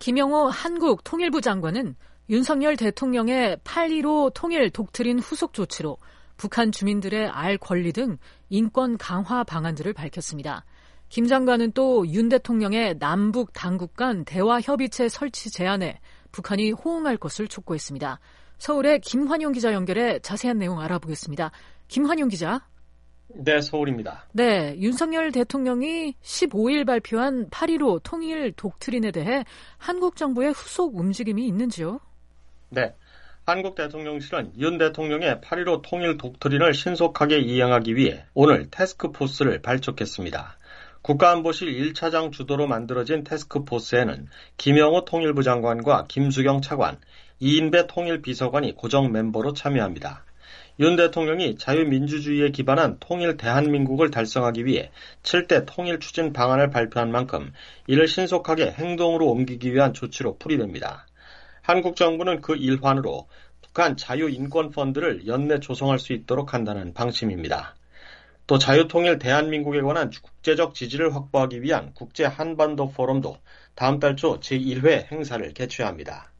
김영호 한국 통일부 장관은 윤석열 대통령의 8.15 통일 독트린 후속 조치로 북한 주민들의 알 권리 등 인권 강화 방안들을 밝혔습니다. 김 장관은 또 윤 대통령의 남북 당국 간 대화 협의체 설치 제안에 북한이 호응할 것을 촉구했습니다. 서울의 김환용 기자 연결해 자세한 내용 알아보겠습니다. 김환용 기자. 네, 서울입니다. 네, 윤석열 대통령이 15일 발표한 8.15 통일 독트린에 대해 한국 정부의 후속 움직임이 있는지요? 네, 한국 대통령실은 윤 대통령의 8.15 통일 독트린을 신속하게 이행하기 위해 오늘 태스크포스를 발족했습니다. 국가안보실 1차장 주도로 만들어진 태스크포스에는 김영호 통일부 장관과 김수경 차관, 이인배 통일비서관이 고정 멤버로 참여합니다. 윤 대통령이 자유민주주의에 기반한 통일 대한민국을 달성하기 위해 7대 통일 추진 방안을 발표한 만큼 이를 신속하게 행동으로 옮기기 위한 조치로 풀이됩니다. 한국 정부는 그 일환으로 북한 자유인권펀드를 연내 조성할 수 있도록 한다는 방침입니다. 또 자유통일 대한민국에 관한 국제적 지지를 확보하기 위한 국제한반도 포럼도 다음 달 초 제1회 행사를 개최합니다.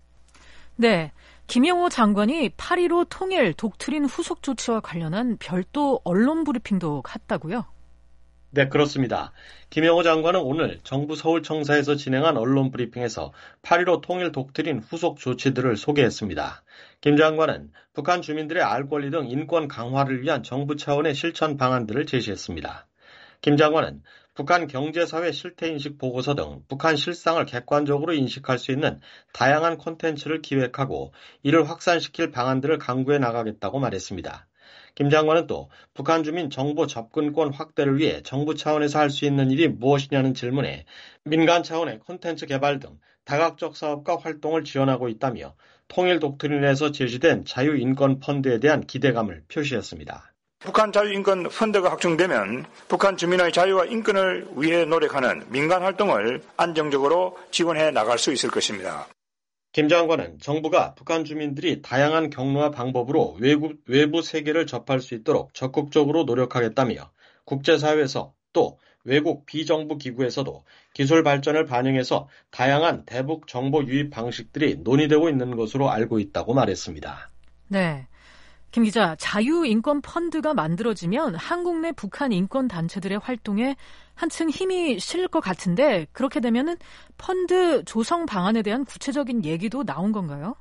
네, 김영호 장관이 8.15 통일 독트린 후속 조치와 관련한 별도 언론 브리핑도 했다고요? 네, 그렇습니다. 김영호 장관은 오늘 정부 서울청사에서 진행한 언론 브리핑에서 8.15 통일 독트린 후속 조치들을 소개했습니다. 김 장관은 북한 주민들의 알 권리 등 인권 강화를 위한 정부 차원의 실천 방안들을 제시했습니다. 김 장관은 북한 경제사회 실태인식 보고서 등 북한 실상을 객관적으로 인식할 수 있는 다양한 콘텐츠를 기획하고 이를 확산시킬 방안들을 강구해 나가겠다고 말했습니다. 김 장관은 또 북한 주민 정보 접근권 확대를 위해 정부 차원에서 할 수 있는 일이 무엇이냐는 질문에 민간 차원의 콘텐츠 개발 등 다각적 사업과 활동을 지원하고 있다며 통일 독트린에서 제시된 자유인권 펀드에 대한 기대감을 표시했습니다. 북한 자유인권 펀드가 확충되면 북한 주민의 자유와 인권을 위해 노력하는 민간 활동을 안정적으로 지원해 나갈 수 있을 것입니다. 김 장관은 정부가 북한 주민들이 다양한 경로와 방법으로 외부 세계를 접할 수 있도록 적극적으로 노력하겠다며 국제사회에서 또 외국 비정부 기구에서도 기술 발전을 반영해서 다양한 대북 정보 유입 방식들이 논의되고 있는 것으로 알고 있다고 말했습니다. 네, 김 기자, 자유인권 펀드가 만들어지면 한국 내 북한 인권 단체들의 활동에 한층 힘이 실릴 것 같은데 그렇게 되면은 펀드 조성 방안에 대한 구체적인 얘기도 나온 건가요?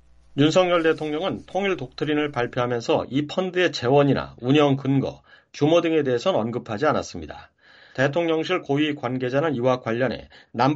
윤석열 대통령은 통일 독트린을 발표하면서 이 펀드의 재원이나 운영 근거, 규모 등에 대해서는 언급하지 않았습니다. 대통령실 고위 관계자는 이와 관련해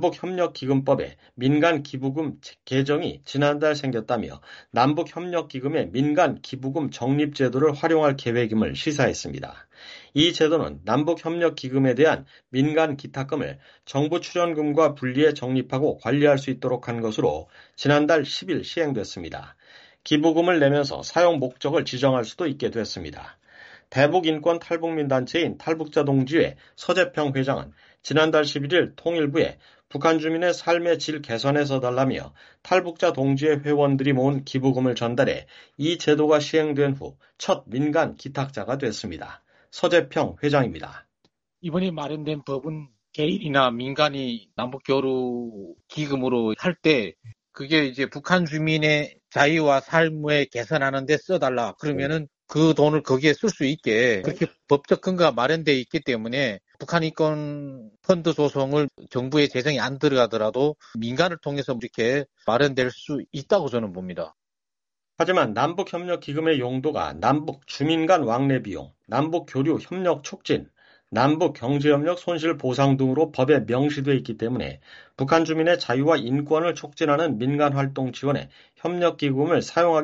남북협력기금법에 민간기부금 개정이 지난달 생겼다며 남북협력기금의 민간기부금 적립제도를 활용할 계획임을 시사했습니다. 이 제도는 남북협력기금에 대한 민간기탁금을 정부 출연금과 분리해 적립하고 관리할 수 있도록 한 것으로 지난달 10일 시행됐습니다. 기부금을 내면서 사용 목적을 지정할 수도 있게 됐습니다. 대북인권 탈북민단체인 탈북자동지회 서재평 회장은 지난달 11일 통일부에 북한 주민의 삶의 질 개선해서 달라며 탈북자 동지회 회원들이 모은 기부금을 전달해 이 제도가 시행된 후 첫 민간 기탁자가 됐습니다. 서재평 회장입니다. 이번에 마련된 법은 개인이나 민간이 남북교류 기금으로 할 때 그게 이제 북한 주민의 자유와 삶을 개선하는 데 써달라. 그러면은 그 돈을 거기에 쓸 수 있게 그렇게 법적 근거가 마련되어 있기 때문에 북한 인권 펀드 조성을 정부의 재정이 안 들어가더라도 민간을 통해서 이렇게 마련될 수 있다고 저는 봅니다. 하지만 남북협력기금의 용도가 남북 주민 간 왕래 비용, 남북교류 협력 촉진, 남북 경제협력 손실 보상 등으로 법에 명시되어 있기 때문에 북한 주민의 자유와 인권을 촉진하는 민간 활동 지원에 협력기금을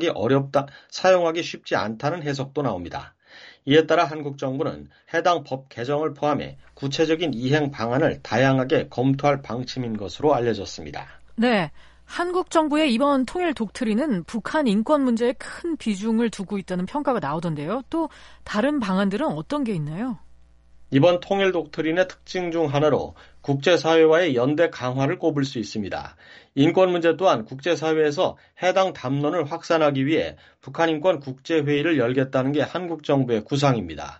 사용하기 쉽지 않다는 해석도 나옵니다. 이에 따라 한국 정부는 해당 법 개정을 포함해 구체적인 이행 방안을 다양하게 검토할 방침인 것으로 알려졌습니다. 네, 한국 정부의 이번 통일 독트린은 북한 인권 문제에 큰 비중을 두고 있다는 평가가 나오던데요. 또 다른 방안들은 어떤 게 있나요? 이번 통일 독트린의 특징 중 하나로 국제사회와의 연대 강화를 꼽을 수 있습니다. 인권 문제 또한 국제사회에서 해당 담론을 확산하기 위해 북한인권 국제회의를 열겠다는 게 한국 정부의 구상입니다.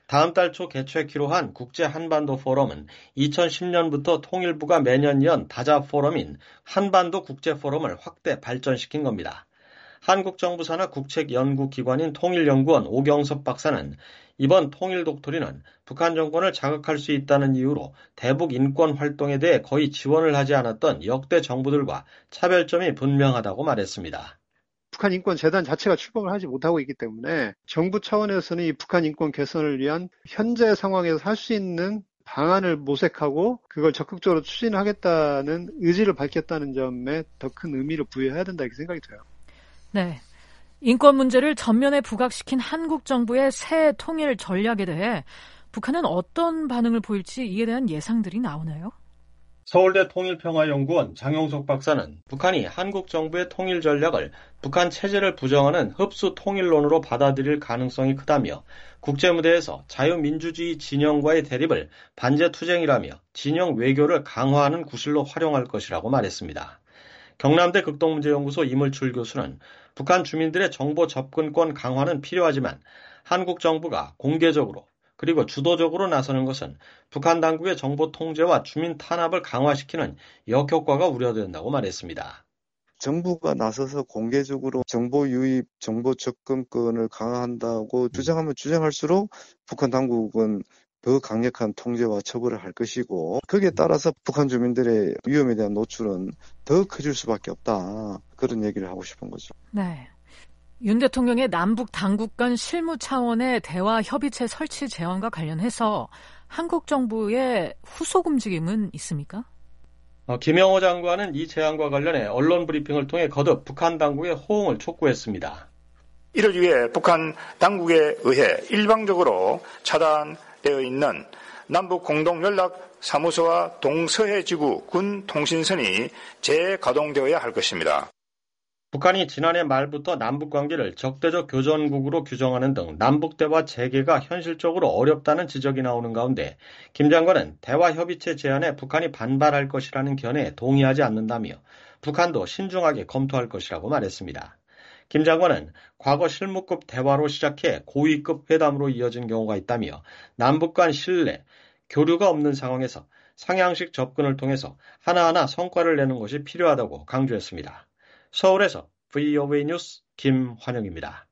다음 달 초 개최키로 한 국제 한반도 포럼은 2010년부터 통일부가 매년 연 다자 포럼인 한반도 국제 포럼을 확대 발전시킨 겁니다. 한국 정부 산하 국책연구기관인 통일연구원 오경섭 박사는 이번 통일 독트린은 북한 정권을 자극할 수 있다는 이유로 대북 인권 활동에 대해 거의 지원을 하지 않았던 역대 정부들과 차별점이 분명하다고 말했습니다. 북한 인권 재단 자체가 출범을 하지 못하고 있기 때문에 정부 차원에서는 이 북한 인권 개선을 위한 현재 상황에서 할 수 있는 방안을 모색하고 그걸 적극적으로 추진하겠다는 의지를 밝혔다는 점에 더 큰 의미를 부여해야 된다 이렇게 생각이 돼요. 네. 인권 문제를 전면에 부각시킨 한국 정부의 새 통일 전략에 대해 북한은 어떤 반응을 보일지 이에 대한 예상들이 나오나요? 서울대 통일평화연구원 장용석 박사는 북한이 한국 정부의 통일 전략을 북한 체제를 부정하는 흡수 통일론으로 받아들일 가능성이 크다며 국제무대에서 자유민주주의 진영과의 대립을 반제투쟁이라며 진영 외교를 강화하는 구실로 활용할 것이라고 말했습니다. 경남대 극동문제연구소 이물출 교수는 북한 주민들의 정보 접근권 강화는 필요하지만 한국 정부가 공개적으로 그리고 주도적으로 나서는 것은 북한 당국의 정보 통제와 주민 탄압을 강화시키는 역효과가 우려된다고 말했습니다. 정부가 나서서 공개적으로 정보 유입, 정보 접근권을 강화한다고 주장하면 주장할수록 북한 당국은 더 강력한 통제와 처벌을 할 것이고 거기에 따라서 북한 주민들의 위험에 대한 노출은 더 커질 수밖에 없다. 그런 얘기를 하고 싶은 거죠. 네. 윤 대통령의 남북 당국 간 실무 차원의 대화 협의체 설치 제안과 관련해서 한국 정부의 후속 움직임은 있습니까? 김영호 장관은 이 제안과 관련해 언론 브리핑을 통해 거듭 북한 당국의 호응을 촉구했습니다. 이를 위해 북한 당국에 의해 일방적으로 차단되어 있는 남북 공동연락사무소와 동서해지구 군 통신선이 재가동되어야 할 것입니다. 북한이 지난해 말부터 남북관계를 적대적 교전국으로 규정하는 등 남북대화 재개가 현실적으로 어렵다는 지적이 나오는 가운데 김 장관은 대화협의체 제안에 북한이 반발할 것이라는 견해에 동의하지 않는다며 북한도 신중하게 검토할 것이라고 말했습니다. 김 장관은 과거 실무급 대화로 시작해 고위급 회담으로 이어진 경우가 있다며 남북 간 신뢰, 교류가 없는 상황에서 상향식 접근을 통해서 하나하나 성과를 내는 것이 필요하다고 강조했습니다. 서울에서 VOA 뉴스 김환영입니다.